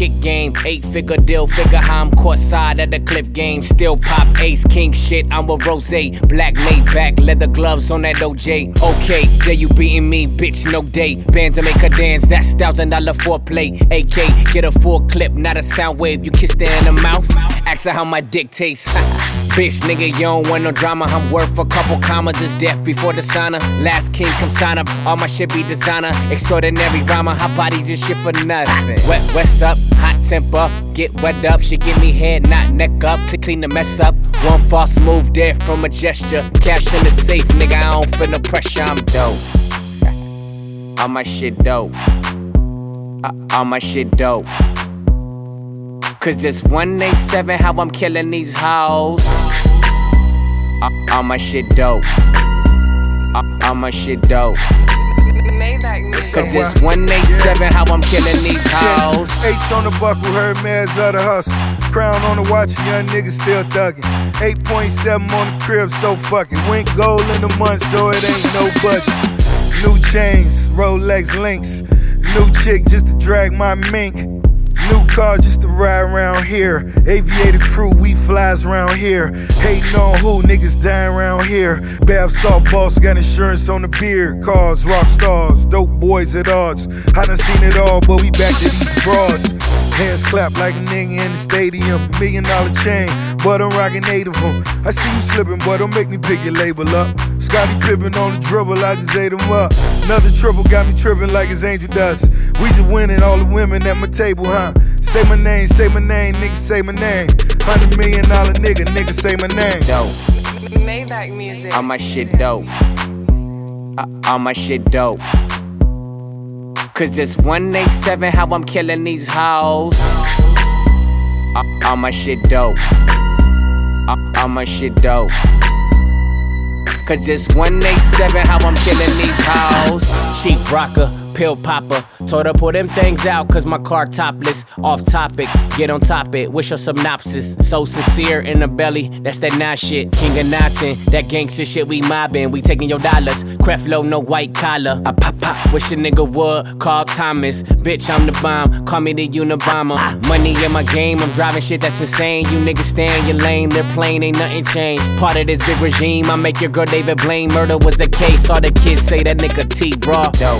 kick game. 8-figure deal, figure how I'm courtside at the clip game. Still pop ace, king shit, I'm a rose. Black Maybach, leather gloves on that OJ. Okay, there you beating me, bitch, no day. Band to make her dance, that's $1,000 foreplay. AK, get a full clip, not a sound wave. You kissed her in the mouth, ask her how my dick tastes. Bitch, nigga, you don't want no drama. I'm worth a couple commas, it's death before the sauna. Last king, come sign up, all my shit be designer. Extraordinary rhymer, hot body just shit for nothing. What's up, hot temper, get wet up. She give me head, not neck up, to clean the mess up. One false move there from a gesture. Cash in the safe, nigga, I don't feel no pressure, I'm dope. All my shit dope. All my shit dope. Cause it's 187 how I'm killing these hoes. All my shit dope. All my shit dope. Cause it's 187 how I'm killing these hoes. H on the buckle, Hermes of the hustle. Crown on the watch, young nigga still thuggin'. 8.7 on the crib, so fucking. Went gold in the month, so it ain't no budgets. New chains, Rolex links. New chick just to drag my mink. New car just to ride around here. Aviator crew, we flies around here. Hating on who, niggas dying around here. Bath salt boss, got insurance on the beer. Cars, rock stars, dope boys at odds. I done seen it all, but we back to these broads. Hands clap like a nigga in the stadium. $1 million chain, but I'm rocking 8 of them. I see you slipping, but don't make me pick your label up. Scottie Pippen on the dribble, I just ate him up. Another triple got me tripping like it's angel dust. We just winning all the women at my table, huh? Say my name, nigga, say my name. $100 million nigga, say my name. Dope. Maybach music. All my shit dope. All my shit dope. Cause it's 187 how I'm killing these hoes. All my shit dope. All my shit dope. Cause it's 187 how I'm killing these hoes. Sheep rocker, pill popper. Told her pull them things out cause my car topless. Off topic, get on top it. Wish her synopsis. So sincere in the belly, that's that nah shit. King of Notton, that gangsta shit we mobbing. We taking your dollars. Creflo, no white collar. I pop pop, wish a nigga would. Call Thomas, bitch I'm the bomb. Call me the Unabomber. Money in my game, I'm driving shit that's insane. You niggas stay in your lane, they're plain, ain't nothing changed. Part of this big regime, I make your girl David Blaine. Murder was the case, all the kids say that nigga T-Raw. Dope.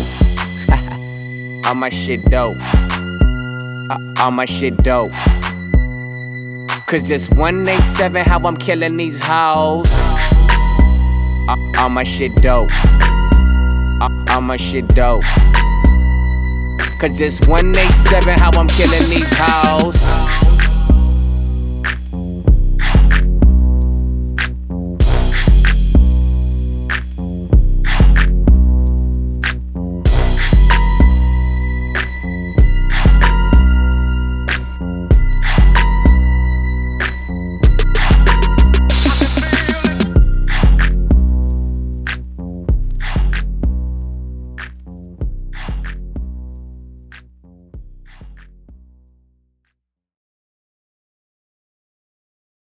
All my shit dope. All my shit dope. Cause it's 187 how I'm killing these hoes. All my shit dope. All my shit dope. Cause it's 187 how I'm killing these hoes.